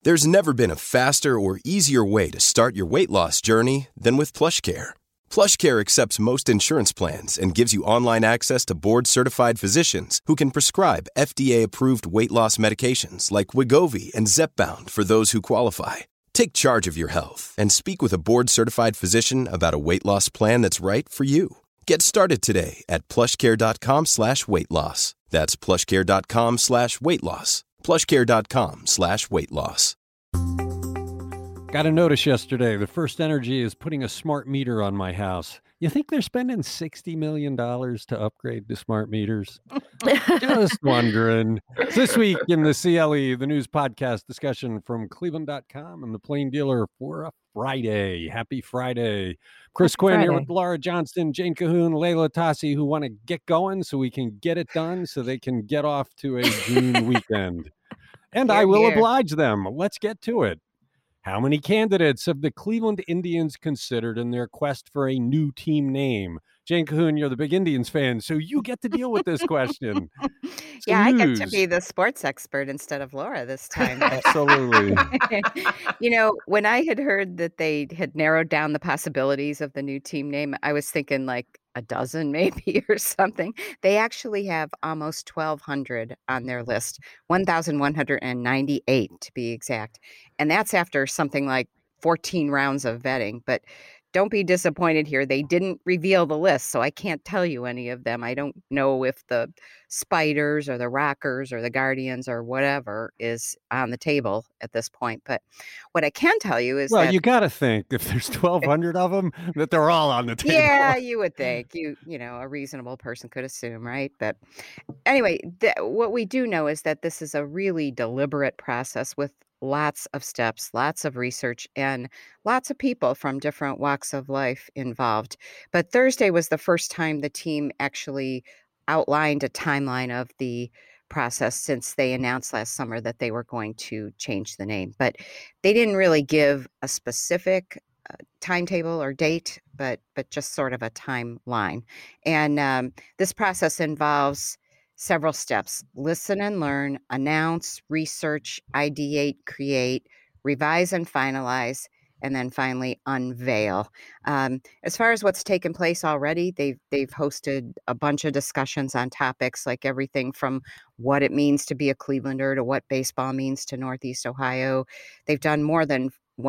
There's never been a faster or easier way to start your weight loss journey than with PlushCare. PlushCare accepts most insurance plans and gives you online access to board-certified physicians who can prescribe FDA-approved weight loss medications like Wegovy and Zepbound for those who qualify. Take charge of your health and speak with a board-certified physician about a weight loss plan that's right for you. Get started today at plushcare.com/weight loss. That's plushcare.com/weight loss. plushcare.com/weight loss. Got a notice yesterday. The First Energy is putting a smart meter on my house. You think they're spending $60 million to upgrade to smart meters? Just wondering. This week in the CLE, the news podcast discussion from Cleveland.com and the Plain Dealer for a Friday. Happy Friday. Chris Quinn here with Laura Johnston, Jane Cahoon, Layla Tassi, who want to get going so we can get it done so they can get off to a June weekend. And I will oblige them. Let's get to it. How many candidates have the Cleveland Indians considered in their quest for a new team name? Jane Cahoon, you're the big Indians fan, so you get to deal with this question. Yeah, I get to be the sports expert instead of Laura this time. Absolutely. When I had heard that they had narrowed down the possibilities of the new team name, I was thinking like a dozen maybe or something. They actually have almost 1,200 on their list, 1,198 to be exact. And that's after something like 14 rounds of vetting. But don't be disappointed here. They didn't reveal the list, so I can't tell you any of them. I don't know if the Spiders or the Rockers or the Guardians or whatever is on the table at this point. But what I can tell you is you got to think if there's 1,200 of them, that they're all on the table. Yeah, you would think. A reasonable person could assume, right? But anyway, what we do know is that this is a really deliberate process with lots of steps, lots of research, and lots of people from different walks of life involved. But Thursday was the first time the team actually outlined a timeline of the process since they announced last summer that they were going to change the name. But they didn't really give a specific timetable or date, but just sort of a timeline. And this process involves several steps: listen and learn, announce, research, ideate, create, revise and finalize, and then finally unveil. As far as what's taken place already, they've hosted a bunch of discussions on topics like everything from what it means to be a Clevelander to what baseball means to Northeast Ohio. They've done more than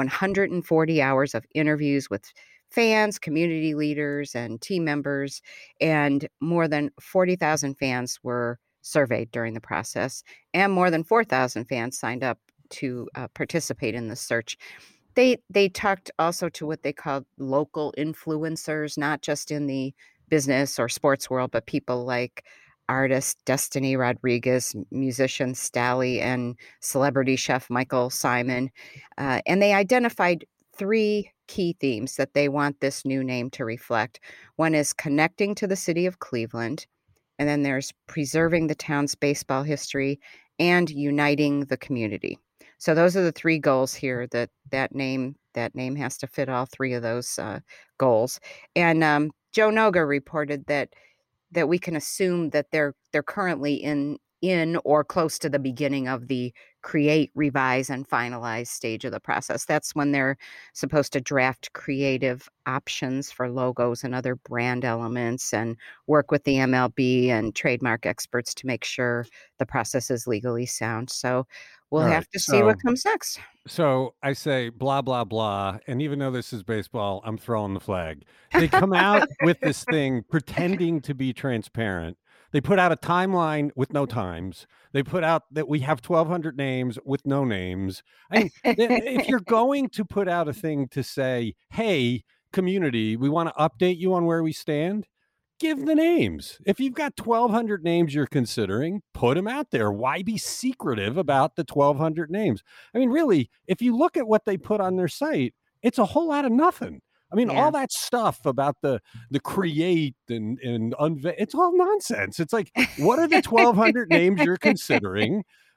140 hours of interviews with fans, community leaders, and team members, and more than 40,000 fans were surveyed during the process, and more than 4,000 fans signed up to participate in the search. They talked also to what they called local influencers, not just in the business or sports world, but people like artist Destiny Rodriguez, musician Stally, and celebrity chef Michael Simon. And they identified 3 key themes that they want this new name to reflect. One is connecting to the city of Cleveland, and then there's preserving the town's baseball history and uniting the community. So those are the 3 goals here. That name has to fit all 3 of those goals. And Joe Noga reported that we can assume that they're currently in or close to the beginning of the create, revise, and finalize stage of the process. That's when they're supposed to draft creative options for logos and other brand elements and work with the MLB and trademark experts to make sure the process is legally sound. So we'll have to see what comes next. So I say blah, blah, blah. And even though this is baseball, I'm throwing the flag. They come out with this thing pretending to be transparent. They put out a timeline with no times. They put out that we have 1,200 names with no names. I mean, if you're going to put out a thing to say, hey, community, we want to update you on where we stand, give the names. If you've got 1,200 names you're considering, put them out there. Why be secretive about the 1,200 names? I mean, really, if you look at what they put on their site, it's a whole lot of nothing. I mean, all that stuff about the create and unveil, it's all nonsense. It's like, what are the 1,200 names you're considering?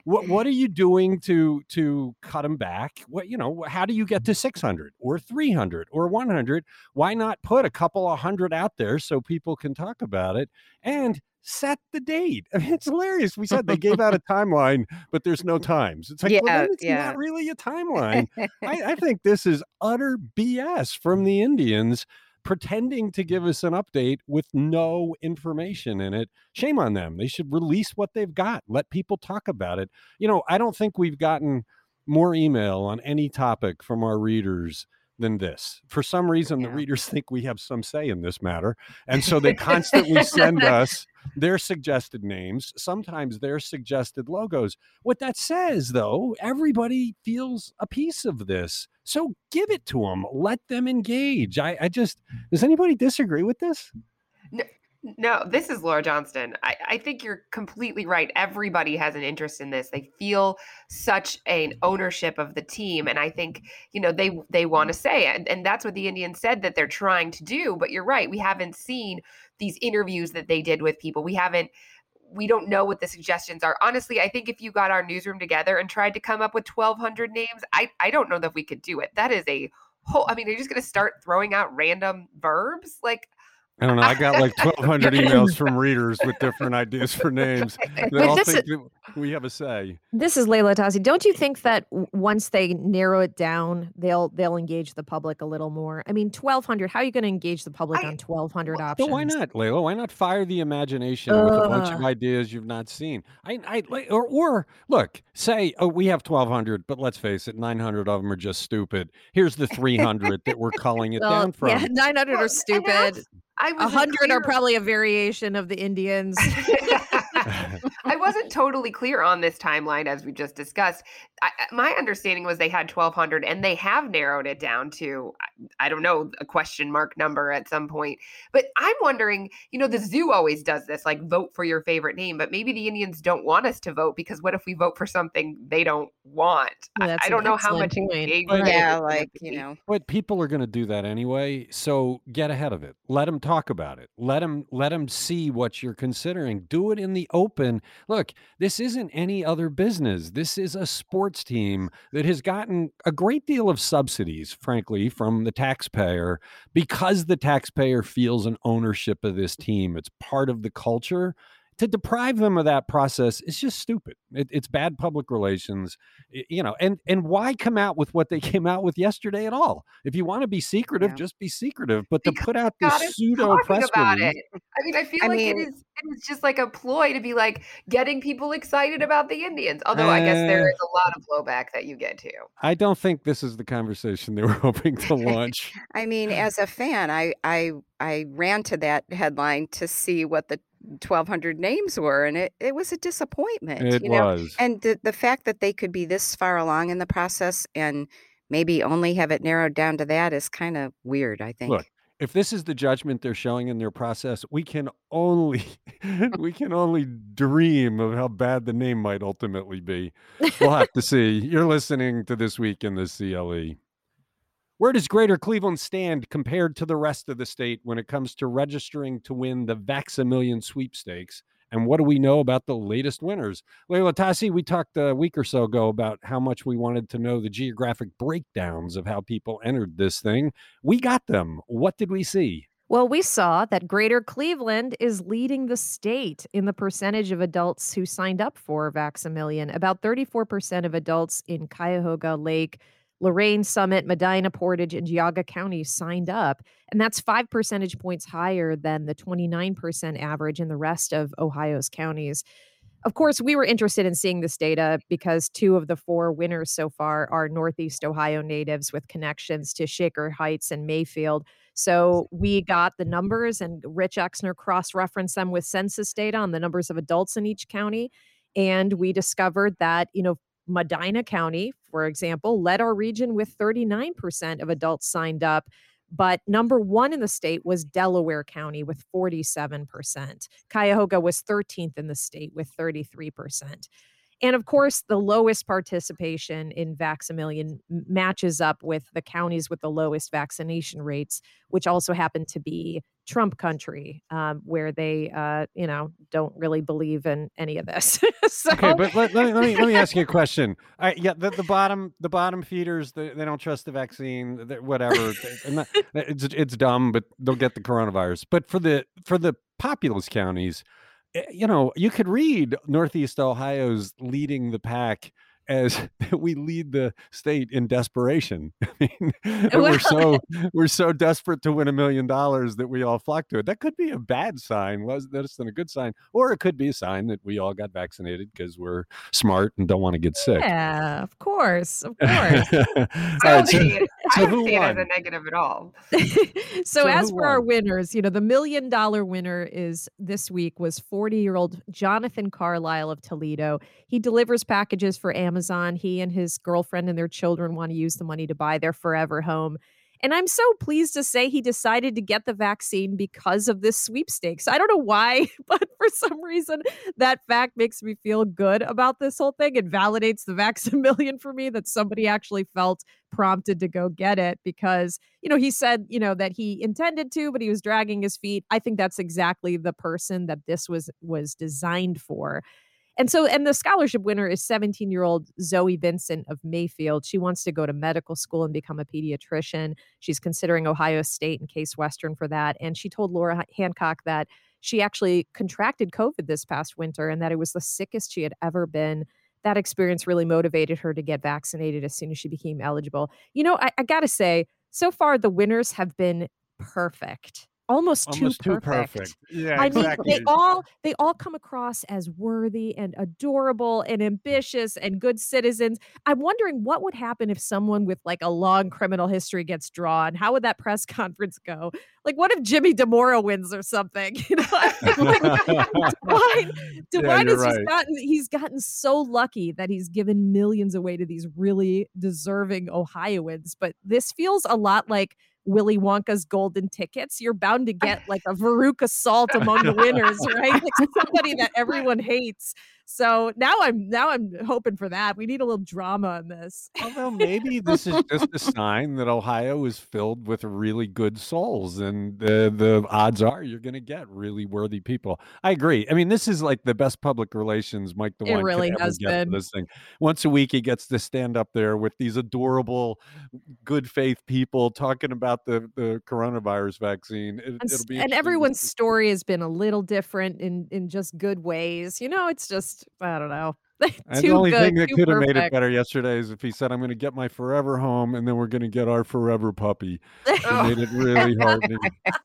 What are you doing to cut them back? How do you get to 600 or 300 or 100? Why not put a couple of hundred out there so people can talk about it and set the date? I mean, it's hilarious. We said they gave out a timeline, but there's no times. It's like, well, then it's not really a timeline. I think this is utter BS from the Indians, pretending to give us an update with no information in it. Shame on them. They should release what they've got. Let people talk about it. I don't think we've gotten more email on any topic from our readers than this. For some reason, the readers think we have some say in this matter. And so they constantly send us their suggested names, sometimes their suggested logos. What that says, though, everybody feels a piece of this. So give it to them. Let them engage. Does anybody disagree with this? No, this is Laura Johnston. I think you're completely right. Everybody has an interest in this. They feel such an ownership of the team. And I think, they want to say it. And that's what the Indians said that they're trying to do. But you're right. We haven't seen these interviews that they did with people. We don't know what the suggestions are. Honestly, I think if you got our newsroom together and tried to come up with 1,200 names, I don't know that we could do it. That is a whole, are you just going to start throwing out random verbs? I don't know. I got like 1,200 emails from readers with different ideas for names. They all think that we have a say. This is Leila Atassi. Don't you think that once they narrow it down, they'll engage the public a little more? 1,200. How are you going to engage the public on 1,200 options? But why not, Leila? Why not fire the imagination with a bunch of ideas you've not seen? Or look, say, we have 1,200, but let's face it, 900 of them are just stupid. Here's the 300 that we're culling it down from. Yeah, 900 are stupid. 100 are probably a variation of the Indians. I wasn't totally clear on this timeline, as we just discussed. My understanding was they had 1,200, and they have narrowed it down to, I don't know, a question mark number at some point. But I'm wondering, the zoo always does this, vote for your favorite name. But maybe the Indians don't want us to vote, because what if we vote for something they don't want? I don't know how much engagement. But people are going to do that anyway. So get ahead of it. Let them talk about it. Let them see what you're considering. Do it in the open. Look, this isn't any other business. This is a sports team that has gotten a great deal of subsidies, frankly, from the taxpayer, because the taxpayer feels an ownership of this team. It's part of the culture. To deprive them of that process is just stupid. It's bad public relations, and why come out with what they came out with yesterday at all? If you want to be secretive, just be secretive. But to put out this pseudo press release, I feel like it is just like a ploy to be getting people excited about the Indians. Although I guess there is a lot of blowback that you get to. I don't think this is the conversation they were hoping to launch. As a fan, I ran to that headline to see what the 1,200 names were, and it was a disappointment. It was. And the fact that they could be this far along in the process and maybe only have it narrowed down to that is kind of weird, I think. Look, if this is the judgment they're showing in their process, we can only dream of how bad the name might ultimately be. We'll have to see. You're listening to This Week in the CLE. Where does Greater Cleveland stand compared to the rest of the state when it comes to registering to win the Vax-A-Million sweepstakes? And what do we know about the latest winners? Leila Atassi, we talked a week or so ago about how much we wanted to know the geographic breakdowns of how people entered this thing. We got them. What did we see? Well, we saw that Greater Cleveland is leading the state in the percentage of adults who signed up for Vax-A-Million. About 34% of adults in Cuyahoga, Lake, Lorain, Summit, Medina, Portage, and Geauga counties signed up. And that's 5 percentage points higher than the 29% average in the rest of Ohio's counties. Of course, we were interested in seeing this data because 2 of the 4 winners so far are Northeast Ohio natives with connections to Shaker Heights and Mayfield. So we got the numbers, and Rich Exner cross-referenced them with census data on the numbers of adults in each county. And we discovered that, Medina County, for example, led our region with 39% of adults signed up. But number 1 in the state was Delaware County with 47%. Cuyahoga was 13th in the state with 33%. And of course, the lowest participation in Vax-A-Million matches up with the counties with the lowest vaccination rates, which also happen to be Trump country, where they, don't really believe in any of this. So, Okay, but let me ask you a question. Yeah, the bottom feeders, they don't trust the vaccine. Whatever, it's dumb, but they'll get the coronavirus. But for the populous counties, you could read Northeast Ohio's leading the pack as we lead the state in desperation. I mean, well, we're so desperate to win $1 million that we all flock to it. That could be a bad sign, less than a good sign, or it could be a sign that we all got vaccinated because we're smart and don't want to get sick. yeah, of course. All I right, don't see it. I don't who see it as won? a negative at all. So as who for our won? winners, the $1 million winner is this week was 40-year-old Jonathan Carlisle of Toledo. He delivers packages for Amazon. He and his girlfriend and their children want to use the money to buy their forever home. And I'm so pleased to say he decided to get the vaccine because of this sweepstakes. I don't know why, but for some reason, that fact makes me feel good about this whole thing. It validates the Vax-A-Million for me that somebody actually felt prompted to go get it because, he said, that he intended to, but he was dragging his feet. I think that's exactly the person that this was designed for. And the scholarship winner is 17-year-old Zoe Vincent of Mayfield. She wants to go to medical school and become a pediatrician. She's considering Ohio State and Case Western for that. And she told Laura Hancock that she actually contracted COVID this past winter and that it was the sickest she had ever been. That experience really motivated her to get vaccinated as soon as she became eligible. I got to say, so far the winners have been perfect. Almost too perfect. Yeah, I mean, exactly. they all come across as worthy and adorable and ambitious and good citizens. I'm wondering what would happen if someone with like a long criminal history gets drawn. How would that press conference go? Like, what if Jimmy DeMora wins or something? Devine has just he's gotten so lucky that he's given millions away to these really deserving Ohioans. But this feels a lot like Willy Wonka's golden tickets. You're bound to get like a Veruca Salt among the winners, right? Like somebody that everyone hates. So now I'm hoping for that. We need a little drama in this. Although maybe this is just a sign that Ohio is filled with really good souls, and the odds are you're going to get really worthy people. I agree. I mean, this is like the best public relations Mike DeWine really could ever has get been. for this thing. Once a week, he gets to stand up there with these adorable, good faith people talking about the coronavirus vaccine. It'll be And everyone's story has been a little different in just good ways. It's just, I don't know. And Too the only good, thing that too could have made it perfect. better yesterday is if he said, "I'm going to get my forever home, and then we're going to get our forever puppy." It made it really heartening.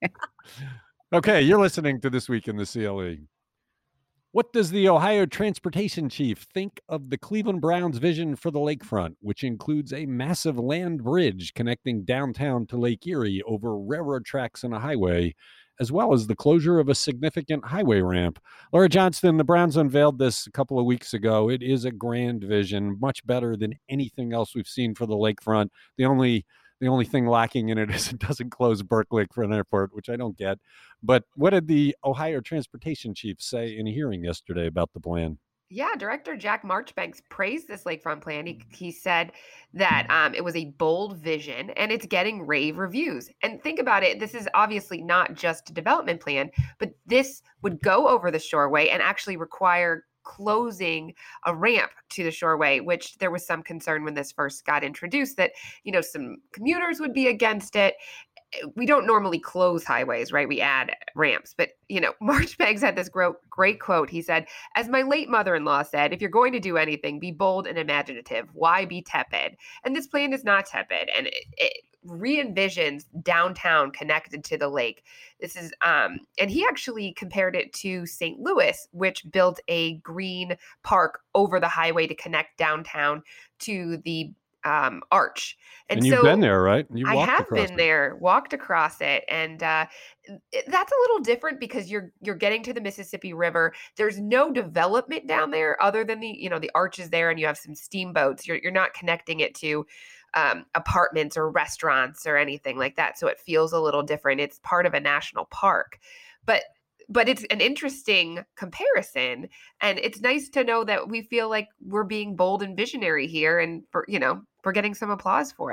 Okay, you're listening to This Week in the CLE. What does the Ohio Transportation Chief think of the Cleveland Browns' vision for the lakefront, which includes a massive land bridge connecting downtown to Lake Erie over railroad tracks and a highway, as well as the closure of a significant highway ramp? Laura Johnston, the Browns unveiled this a couple of weeks ago. It is a grand vision, much better than anything else we've seen for the lakefront. The only thing lacking in it is it doesn't close Berkeley for an airport, which I don't get. But what did the Ohio Transportation Chief say in a hearing yesterday about the plan? Yeah, Director Jack Marchbanks praised this lakefront plan. He said that it was a bold vision and it's getting rave reviews. And think about it, this is obviously not just a development plan, but this would go over the Shoreway and actually require closing a ramp to the Shoreway, which there was some concern when this first got introduced that, some commuters would be against it. We don't normally close highways, right? We add ramps. But, Marchbanks had this great quote. He said, "As my late mother-in-law said, if you're going to do anything, be bold and imaginative. Why be tepid?" And this plan is not tepid. And it re-envisions downtown connected to the lake. This is, and he actually compared it to St. Louis, which built a green park over the highway to connect downtown to the arch. And you've been there, right? I have been there, walked across it. And that's a little different because you're getting to the Mississippi River. There's no development down there other than the arch is there and you have some steamboats. You're not connecting it to apartments or restaurants or anything like that. So it feels a little different. It's part of a national park. But it's an interesting comparison, and it's nice to know that we feel like we're being bold and visionary here, and we're getting some applause for it.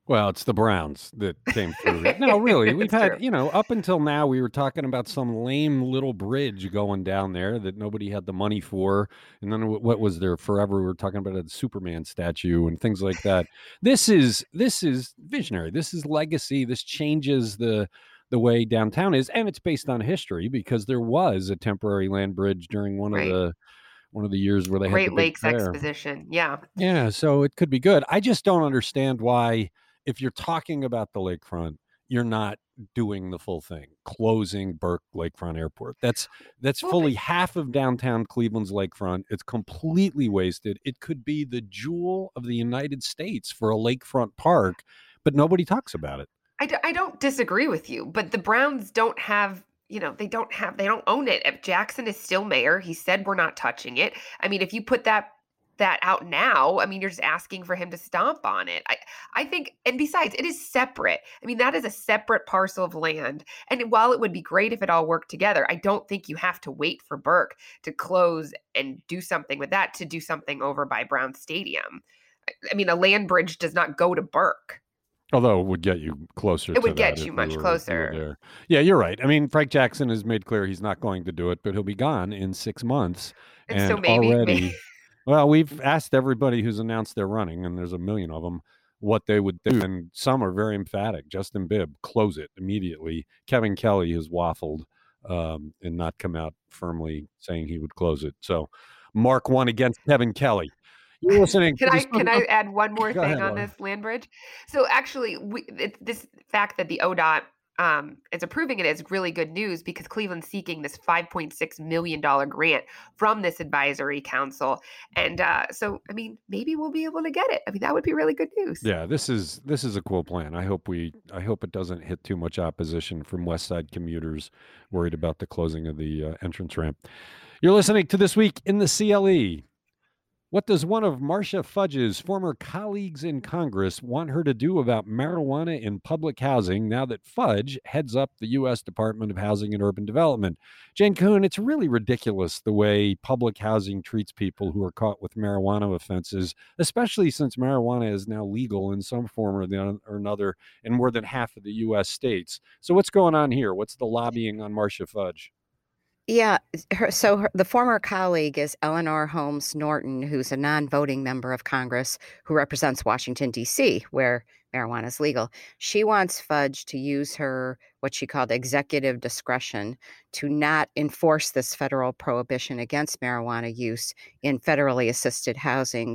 Well, it's the Browns that came through. No, really, we've That's had, true. up until now, we were talking about some lame little bridge going down there that nobody had the money for. And then what was there forever? We were talking about a Superman statue and things like that. This is visionary. This is legacy. This changes the way downtown is, and it's based on history because there was a temporary land bridge during Right. one of the years where they had the Great big Lakes fair. Exposition. Yeah. Yeah, so it could be good. I just don't understand why, if you're talking about the lakefront, you're not doing the full thing, closing Burke Lakefront Airport. That's Well, fully half of downtown Cleveland's lakefront. It's completely wasted. It could be the jewel of the United States for a lakefront park, but nobody talks about it. I don't disagree with you, but the Browns don't have, they don't own it. If Jackson is still mayor, he said we're not touching it. I mean, if you put that out now, I mean, you're just asking for him to stomp on it. I think, and besides, it is separate. I mean, that is a separate parcel of land. And while it would be great if it all worked together, I don't think you have to wait for Burke to close and do something with that to do something over by Brown Stadium. I mean, a land bridge does not go to Burke. Although it would get you closer It to would that get if you much you were closer. there. Yeah, you're right. I mean, Frank Jackson has made clear he's not going to do it, but he'll be gone in 6 months. And so And maybe already, well, we've asked everybody who's announced they're running, and there's a million of them, what they would do. And some are very emphatic. Justin Bibb, close it immediately. Kevin Kelly has waffled and not come out firmly saying he would close it. So Mark won against Kevin Kelly. You're listening. Can I add one more Go thing ahead, on Laura. this land bridge? So actually, this fact that the ODOT is approving it is really good news because Cleveland's seeking this $5.6 million grant from this advisory council, and so I mean, maybe we'll be able to get it. I mean, that would be really good news. Yeah, this is a cool plan. I hope it doesn't hit too much opposition from West Side commuters worried about the closing of the entrance ramp. You're listening to This Week in the CLE. What does one of Marcia Fudge's former colleagues in Congress want her to do about marijuana in public housing now that Fudge heads up the U.S. Department of Housing and Urban Development? Jane Kuhn, it's really ridiculous the way public housing treats people who are caught with marijuana offenses, especially since marijuana is now legal in some form or another in more than half of the U.S. states. So what's going on here? What's the lobbying on Marcia Fudge? Yeah, the former colleague is Eleanor Holmes Norton, who's a non-voting member of Congress who represents Washington, D.C., where marijuana is legal. She wants Fudge to use her, what she called executive discretion, to not enforce this federal prohibition against marijuana use in federally assisted housing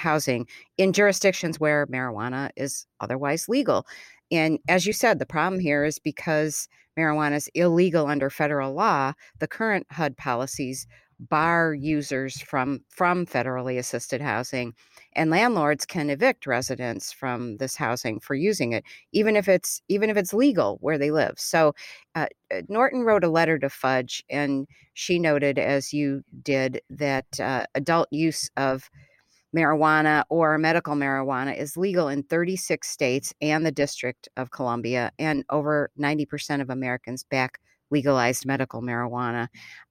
in jurisdictions where marijuana is otherwise legal. And as you said, the problem here is because marijuana is illegal under federal law, the current HUD policies bar users from federally assisted housing, and landlords can evict residents from this housing for using it, even if it's legal where they live. So Norton wrote a letter to Fudge, and she noted, as you did, that adult use of marijuana or medical marijuana is legal in 36 states and the District of Columbia, and over 90% of Americans back legalized medical marijuana.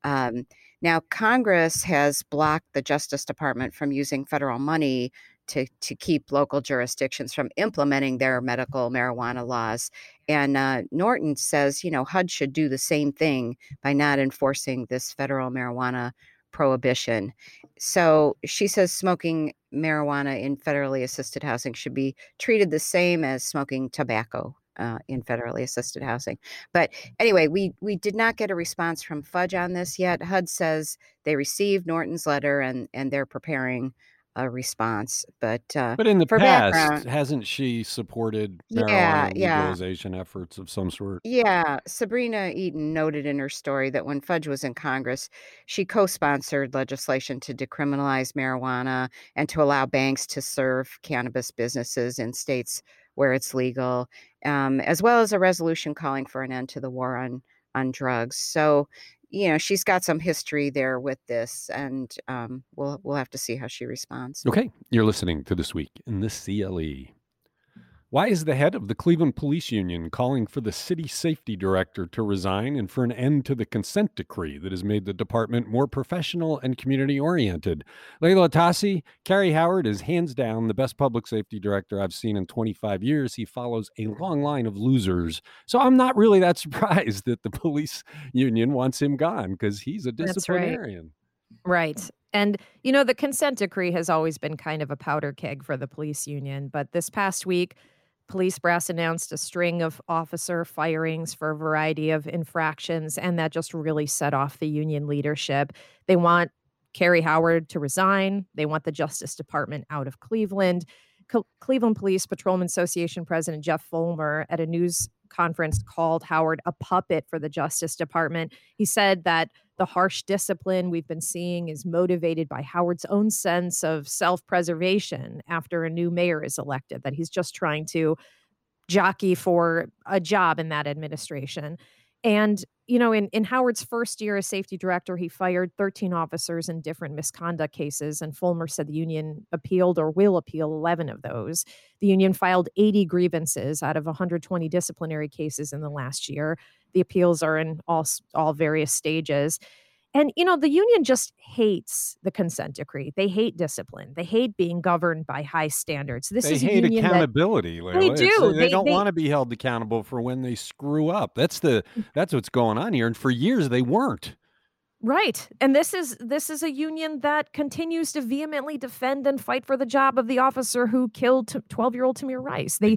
Now, Congress has blocked the Justice Department from using federal money to keep local jurisdictions from implementing their medical marijuana laws. And Norton says, HUD should do the same thing by not enforcing this federal marijuana prohibition. So she says smoking marijuana in federally assisted housing should be treated the same as smoking tobacco in federally assisted housing. But anyway, we did not get a response from Fudge on this yet. HUD says they received Norton's letter and they're preparing a response. But in the for past, background, hasn't she supported yeah, marijuana yeah. legalization efforts of some sort? Yeah, Sabrina Eaton noted in her story that when Fudge was in Congress, she co-sponsored legislation to decriminalize marijuana and to allow banks to serve cannabis businesses in states where it's legal, as well as a resolution calling for an end to the war on drugs. So, she's got some history there with this, and we'll have to see how she responds. Okay, you're listening to This Week in the CLE. Why is the head of the Cleveland Police Union calling for the city safety director to resign and for an end to the consent decree that has made the department more professional and community-oriented? Layla Atassi, Kerry Howard is hands down the best public safety director I've seen in 25 years. He follows a long line of losers. So I'm not really that surprised that the police union wants him gone because he's a That's right. disciplinarian. Right. And, the consent decree has always been kind of a powder keg for the police union. But this past week, police brass announced a string of officer firings for a variety of infractions, and that just really set off the union leadership. They want Kerry Howard to resign. They want the Justice Department out of Cleveland. Cleveland Police Patrolman Association President Jeff Fulmer at a news conference called Howard a puppet for the Justice Department. He said that the harsh discipline we've been seeing is motivated by Howard's own sense of self-preservation after a new mayor is elected, that he's just trying to jockey for a job in that administration. And, in Howard's first year as safety director, he fired 13 officers in different misconduct cases. And Fulmer said the union appealed or will appeal 11 of those. The union filed 80 grievances out of 120 disciplinary cases in the last year. The appeals are in all various stages. And, the union just hates the consent decree. They hate discipline. They hate being governed by high standards. This They is a hate union accountability, that Layla. they do. They don't want to be held accountable for when they screw up. That's what's going on here. And for years they weren't. Right. And this is a union that continues to vehemently defend and fight for the job of the officer who killed 12-year-old Tamir Rice. They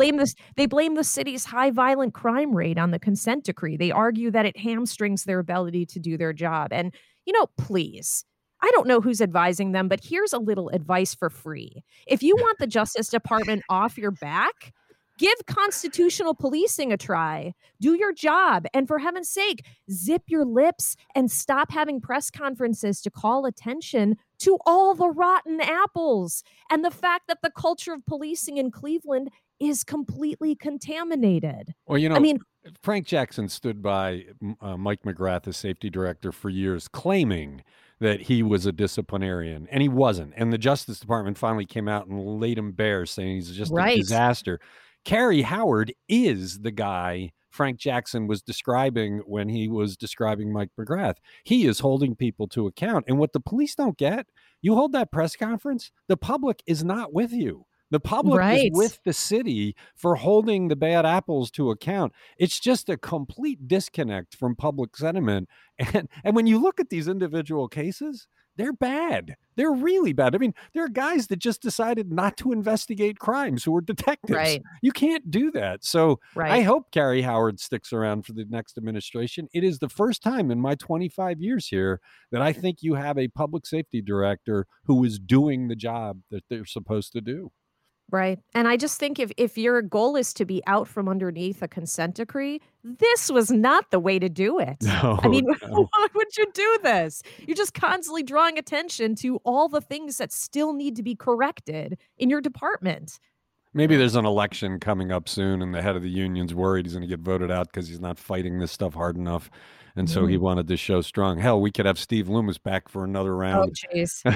blame the city's high violent crime rate on the consent decree. They argue that it hamstrings their ability to do their job. And, please, I don't know who's advising them, but here's a little advice for free. If you want the Justice Department off your back, give constitutional policing a try. Do your job. And for heaven's sake, zip your lips and stop having press conferences to call attention to all the rotten apples and the fact that the culture of policing in Cleveland is completely contaminated. Well, Frank Jackson stood by Mike McGrath as safety director for years, claiming that he was a disciplinarian, and he wasn't. And the Justice Department finally came out and laid him bare, saying he's just a disaster. Kerry Howard is the guy Frank Jackson was describing when he was describing Mike McGrath. He is holding people to account. And what the police don't get, you hold that press conference, the public is not with you. The public is with the city for holding the bad apples to account. It's just a complete disconnect from public sentiment. And when you look at these individual cases, they're bad. They're really bad. I mean, there are guys that just decided not to investigate crimes who were detectives. Right. You can't do that. So I hope Kerry Howard sticks around for the next administration. It is the first time in my 25 years here that I think you have a public safety director who is doing the job that they're supposed to do. Right. And I just think if your goal is to be out from underneath a consent decree, this was not the way to do it. No, I mean, why would you do this? You're just constantly drawing attention to all the things that still need to be corrected in your department. Maybe there's an election coming up soon and the head of the union's worried he's going to get voted out because he's not fighting this stuff hard enough. And so he wanted to show strong. Hell, we could have Steve Loomis back for another round. Oh,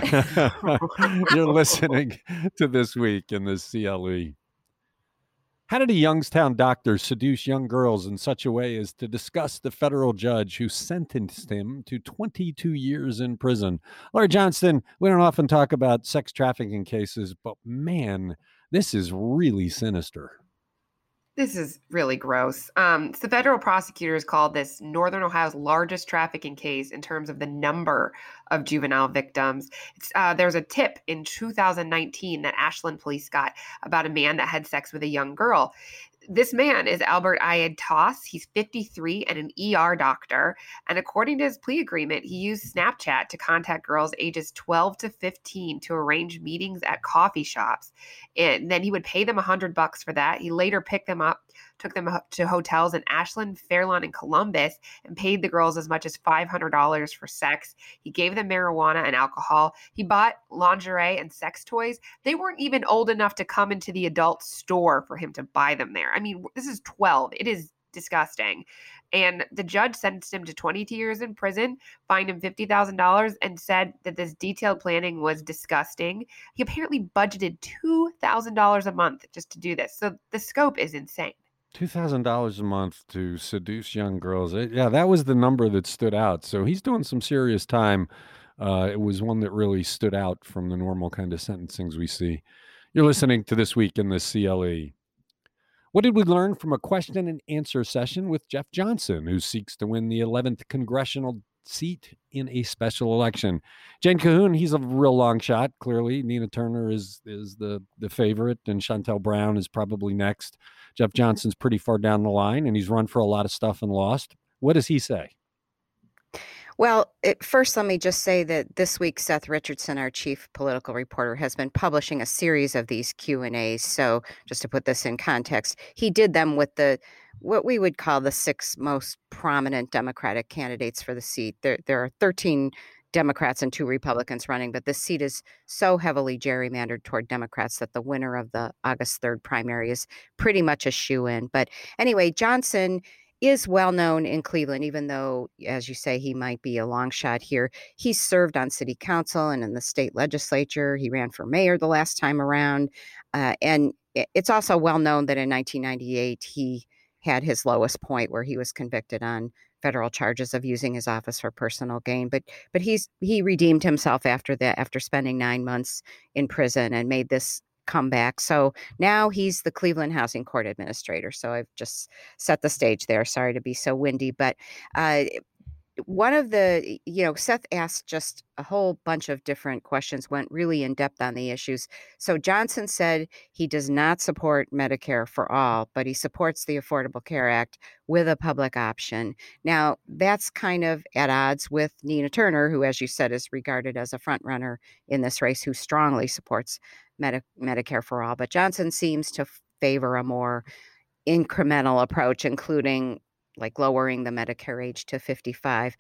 jeez. You're listening to This Week in the CLE. How did a Youngstown doctor seduce young girls in such a way as to disgust the federal judge who sentenced him to 22 years in prison? Laura Johnston, we don't often talk about sex trafficking cases, but man, this is really sinister. This is really gross. So federal prosecutors called this Northern Ohio's largest trafficking case in terms of the number of juvenile victims. There's a tip in 2019 that Ashland police got about a man that had sex with a young girl. This man is Albert Ayed Toss. He's 53 and an ER doctor. And according to his plea agreement, he used Snapchat to contact girls ages 12 to 15 to arrange meetings at coffee shops. And then he would pay them $100 for that. He later picked them up, took them to hotels in Ashland, Fairlawn, and Columbus, and paid the girls as much as $500 for sex. He gave them marijuana and alcohol. He bought lingerie and sex toys. They weren't even old enough to come into the adult store for him to buy them there. I mean, this is 12. It is disgusting. And the judge sentenced him to 22 years in prison, fined him $50,000, and said that this detailed planning was disgusting. He apparently budgeted $2,000 a month just to do this. So the scope is insane. $2,000 a month to seduce young girls. Yeah, that was the number that stood out. So he's doing some serious time. It was one that really stood out from the normal kind of sentencings we see. You're listening to This Week in the CLE. What did we learn from a question and answer session with Jeff Johnson, who seeks to win the 11th congressional seat in a special election? Jane Cahoon, he's a real long shot, clearly. Nina Turner is the favorite, and Shontel Brown is probably next. Jeff Johnson's pretty far down the line, and he's run for a lot of stuff and lost. What does he say? Well, first, let me just say that this week, Seth Richardson, our chief political reporter, has been publishing a series of these Q&As. So just to put this in context, he did them with what we would call the 6 most prominent Democratic candidates for the seat. There are 13 Democrats and 2 Republicans running, but this seat is so heavily gerrymandered toward Democrats that the winner of the August 3rd primary is pretty much a shoo-in. But anyway, Johnson is well known in Cleveland, even though, as you say, he might be a long shot here. He's served on city council and in the state legislature. He ran for mayor the last time around. And it's also well known that in 1998, he had his lowest point where he was convicted on federal charges of using his office for personal gain. But he redeemed himself after that, after spending 9 months in prison, and made this comeback. So now he's the Cleveland Housing Court Administrator. So I've just set the stage there. Sorry to be so windy, but one of the, Seth asked just a whole bunch of different questions, went really in depth on the issues. So Johnson said he does not support Medicare for all, but he supports the Affordable Care Act with a public option. Now, that's kind of at odds with Nina Turner, who, as you said, is regarded as a front runner in this race, who strongly supports Medicare for all. But Johnson seems to favor a more incremental approach, including like lowering the Medicare age to 55.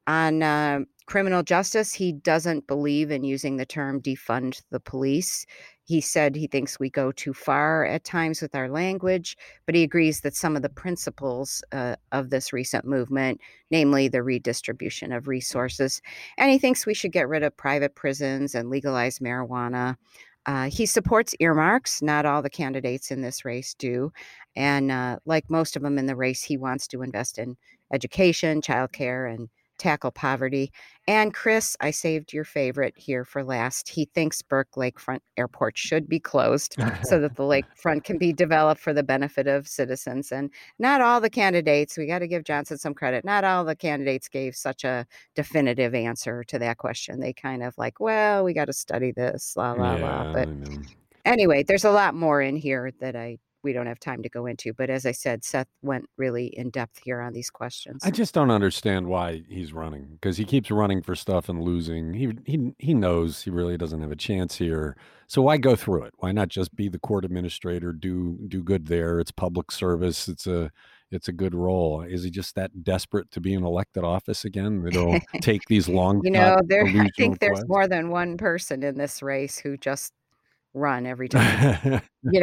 On criminal justice, he doesn't believe in using the term defund the police. He said he thinks we go too far at times with our language, but he agrees that some of the principles of this recent movement, namely the redistribution of resources, and he thinks we should get rid of private prisons and legalize marijuana. He supports earmarks. Not all the candidates in this race do. And like most of them in the race, he wants to invest in education, childcare, and tackle poverty. And Chris, I saved your favorite here for last. He thinks Burke Lakefront Airport should be closed so that the lakefront can be developed for the benefit of citizens. And not all the candidates, we got to give Johnson some credit, not all the candidates gave such a definitive answer to that question. They kind of like, well, we got to study this, la, la, la. But anyway, there's a lot more in here that we don't have time to go into. But as I said, Seth went really in depth here on these questions. I just don't understand why he's running, because he keeps running for stuff and losing. He knows he really doesn't have a chance here. So why go through it? Why not just be the court administrator, do good there? It's public service. It's a good role. Is he just that desperate to be in elected office again that he'll take these long I think there's more than one person in this race who just run every time.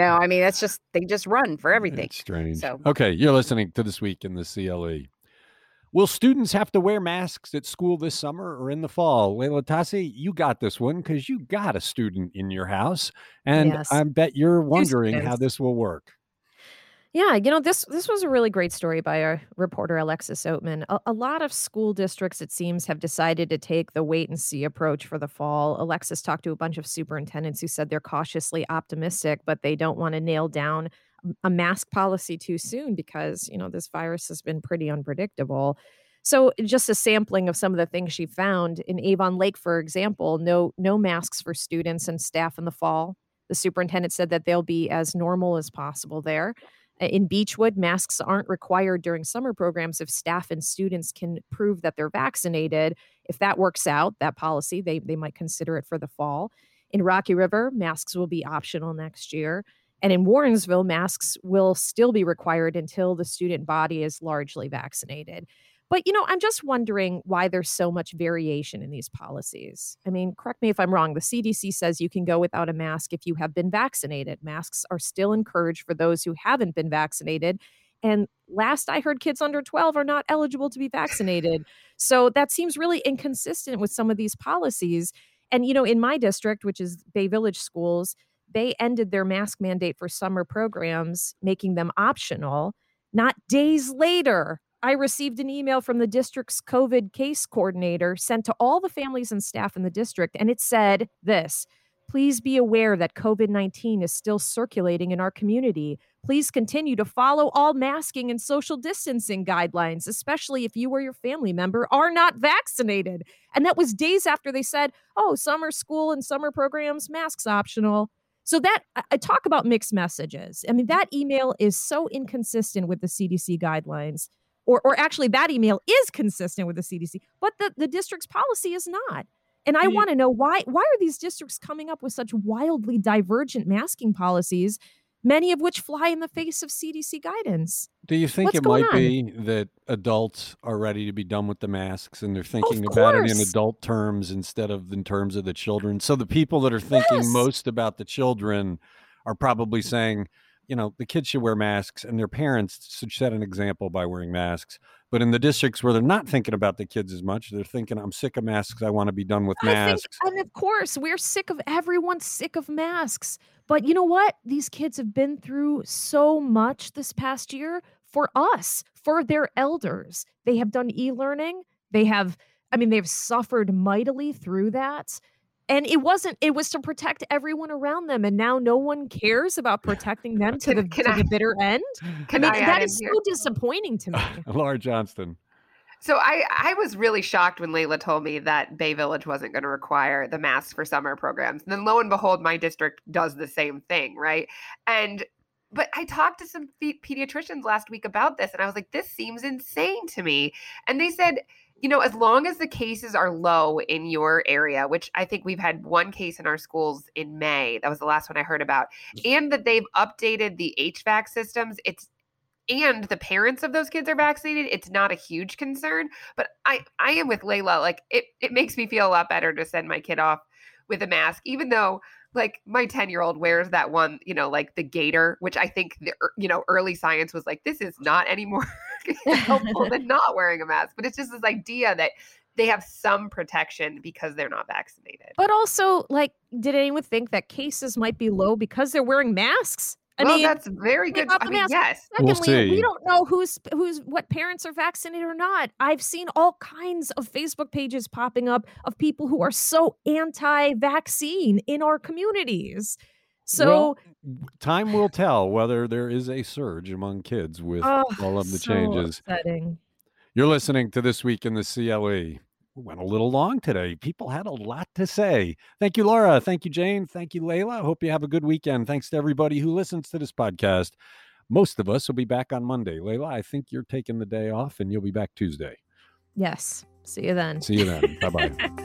They just run for everything. It's strange. So. Okay, you're listening to This Week in the CLE. Will students have to wear masks at school this summer or in the fall? Leila Tassi, you got this one because you got a student in your house, and yes. I bet you're wondering how this will work. Yeah, this was a really great story by our reporter, Alexis Oatman. A lot of school districts, it seems, have decided to take the wait-and-see approach for the fall. Alexis talked to a bunch of superintendents who said they're cautiously optimistic, but they don't want to nail down a mask policy too soon because, this virus has been pretty unpredictable. So just a sampling of some of the things she found. In Avon Lake, for example, no masks for students and staff in the fall. The superintendent said that they'll be as normal as possible there. In Beechwood, masks aren't required during summer programs if staff and students can prove that they're vaccinated. If that works out, that policy, they might consider it for the fall. In Rocky River, masks will be optional next year. And in Warrensville, masks will still be required until the student body is largely vaccinated. But, I'm just wondering why there's so much variation in these policies. I mean, correct me if I'm wrong. The CDC says you can go without a mask if you have been vaccinated. Masks are still encouraged for those who haven't been vaccinated. And last I heard, kids under 12 are not eligible to be vaccinated. So that seems really inconsistent with some of these policies. And, in my district, which is Bay Village schools, they ended their mask mandate for summer programs, making them optional. Not days later, I received an email from the district's COVID case coordinator sent to all the families and staff in the district, and it said this: please be aware that COVID-19 is still circulating in our community. Please continue to follow all masking and social distancing guidelines, especially if you or your family member are not vaccinated. And that was days after they said, oh, summer school and summer programs, masks optional. So that, I talk about mixed messages. I mean, that email is so inconsistent with the CDC guidelines, or actually that email is consistent with the CDC, but the district's policy is not. And I want to know why are these districts coming up with such wildly divergent masking policies, many of which fly in the face of CDC guidance? Do you think What's it going might on? be that adults are ready to be done with the masks and they're thinking about it in course. adult terms instead of in terms of the children? So the people that are thinking Yes. most about the children are probably saying, the kids should wear masks and their parents should set an example by wearing masks. But in the districts where they're not thinking about the kids as much, they're thinking, I'm sick of masks. I want to be done with I think, masks. and of course, everyone's sick of masks. But you know what? These kids have been through so much this past year for us, for their elders. They have done e-learning. They've suffered mightily through that. And it was to protect everyone around them. And now no one cares about protecting them to the bitter end. That is so disappointing to me. Laura Johnston. So I was really shocked when Layla told me that Bay Village wasn't going to require the masks for summer programs. And then lo and behold, my district does the same thing, right? But I talked to some pediatricians last week about this, and I was like, this seems insane to me. And they said, as long as the cases are low in your area, which I think we've had one case in our schools in May, that was the last one I heard about, and that they've updated the HVAC systems, and the parents of those kids are vaccinated, it's not a huge concern. But I am with Layla. Like, it makes me feel a lot better to send my kid off with a mask, even though, like, my 10-year-old wears that one, like the gator, which I think, early science was like, this is not any more helpful than not wearing a mask. But it's just this idea that they have some protection because they're not vaccinated. But also, did anyone think that cases might be low because they're wearing masks? That's very good. Yes. Secondly, We'll see. We don't know what parents are vaccinated or not. I've seen all kinds of Facebook pages popping up of people who are so anti-vaccine in our communities. So time will tell whether there is a surge among kids with all of the changes. Upsetting. You're listening to This Week in the CLE. We went a little long today. People had a lot to say. Thank you, Laura. Thank you, Jane. Thank you, Layla. Hope you have a good weekend. Thanks to everybody who listens to this podcast. Most of us will be back on Monday. Layla, I think you're taking the day off and you'll be back Tuesday. Yes. See you then. See you then. Bye-bye.